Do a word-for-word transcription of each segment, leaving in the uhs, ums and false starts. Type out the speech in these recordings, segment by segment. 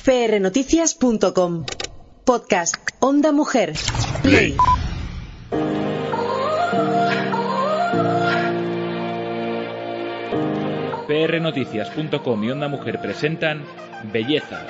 p r noticias punto com. Podcast Onda Mujer. Play. p r noticias punto com y Onda Mujer presentan Belleza.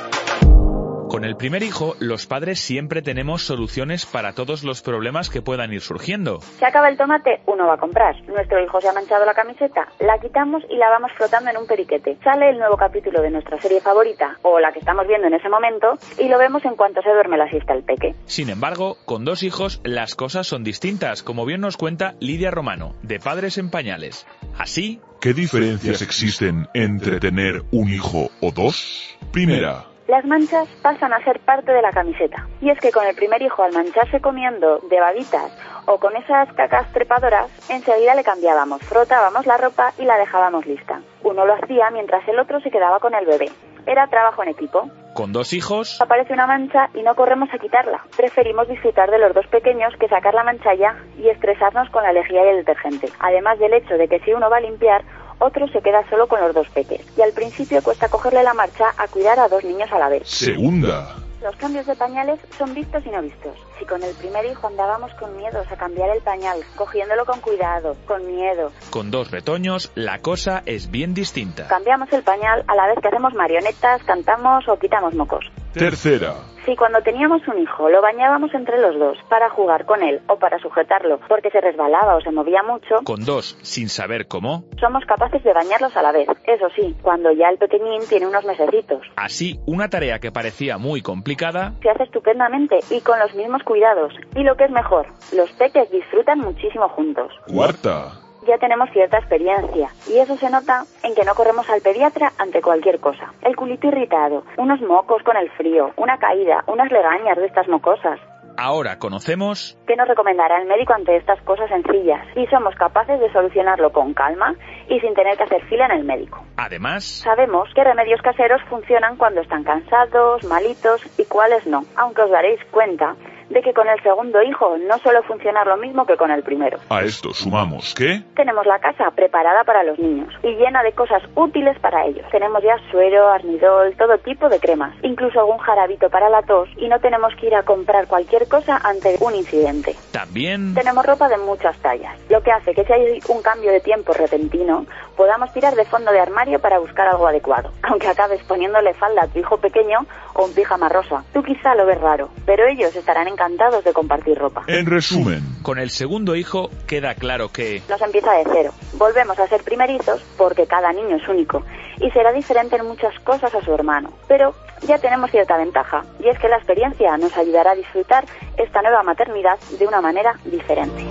Con el primer hijo, los padres siempre tenemos soluciones para todos los problemas que puedan ir surgiendo. Se acaba el tomate, uno va a comprar. Nuestro hijo se ha manchado la camiseta, la quitamos y la vamos frotando en un periquete. Sale el nuevo capítulo de nuestra serie favorita, o la que estamos viendo en ese momento, y lo vemos en cuanto se duerme la siesta el peque. Sin embargo, con dos hijos, las cosas son distintas, como bien nos cuenta Lidia Romano, de Padres en Pañales. Así... ¿Qué diferencias existen entre tener un hijo o dos? Primera. Las manchas pasan a ser parte de la camiseta. Y es que con el primer hijo, al mancharse comiendo de babitas o con esas cacas trepadoras, enseguida le cambiábamos, frotábamos la ropa y la dejábamos lista. Uno lo hacía mientras el otro se quedaba con el bebé. Era trabajo en equipo. Con dos hijos... Aparece una mancha y no corremos a quitarla. Preferimos disfrutar de los dos pequeños que sacar la mancha ya y estresarnos con la lejía y el detergente. Además del hecho de que si uno va a limpiar, otro se queda solo con los dos peques. Y al principio cuesta cogerle la marcha a cuidar a dos niños a la vez. Segunda. Los cambios de pañales son vistos y no vistos. Si con el primer hijo andábamos con miedos a cambiar el pañal, cogiéndolo con cuidado, con miedo. Con dos retoños, la cosa es bien distinta. Cambiamos el pañal a la vez que hacemos marionetas, cantamos o quitamos mocos. Tercera. Si cuando teníamos un hijo lo bañábamos entre los dos para jugar con él o para sujetarlo porque se resbalaba o se movía mucho, con dos, sin saber cómo, somos capaces de bañarlos a la vez. Eso sí, cuando ya el pequeñín tiene unos mesecitos. Así, una tarea que parecía muy complicada se hace estupendamente y con los mismos cuidados. Y lo que es mejor, los peques disfrutan muchísimo juntos. Cuarta. Ya tenemos cierta experiencia y eso se nota en que no corremos al pediatra ante cualquier cosa. El culito irritado, unos mocos con el frío, una caída, unas legañas de estas mocosas. Ahora conocemos... ¿Qué nos recomendará el médico ante estas cosas sencillas? Y somos capaces de solucionarlo con calma y sin tener que hacer fila en el médico. Además... sabemos qué remedios caseros funcionan cuando están cansados, malitos y cuáles no. Aunque os daréis cuenta de que con el segundo hijo no suele funcionar lo mismo que con el primero. A esto sumamos ¿qué? Tenemos la casa preparada para los niños y llena de cosas útiles para ellos. Tenemos ya suero, arnidol, todo tipo de cremas, incluso algún jarabito para la tos y no tenemos que ir a comprar cualquier cosa ante un incidente. También tenemos ropa de muchas tallas, lo que hace que si hay un cambio de tiempo repentino, podamos tirar de fondo de armario para buscar algo adecuado, aunque acabes poniéndole falda a tu hijo pequeño o un pijama rosa. Tú quizá lo ves raro, pero ellos estarán encantados de compartir ropa. En resumen, con el segundo hijo queda claro que... nos empieza de cero. Volvemos a ser primerizos porque cada niño es único y será diferente en muchas cosas a su hermano. Pero ya tenemos cierta ventaja y es que la experiencia nos ayudará a disfrutar esta nueva maternidad de una manera diferente.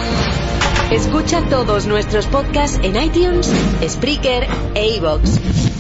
Escucha todos nuestros podcasts en iTunes, Spreaker e iVoox.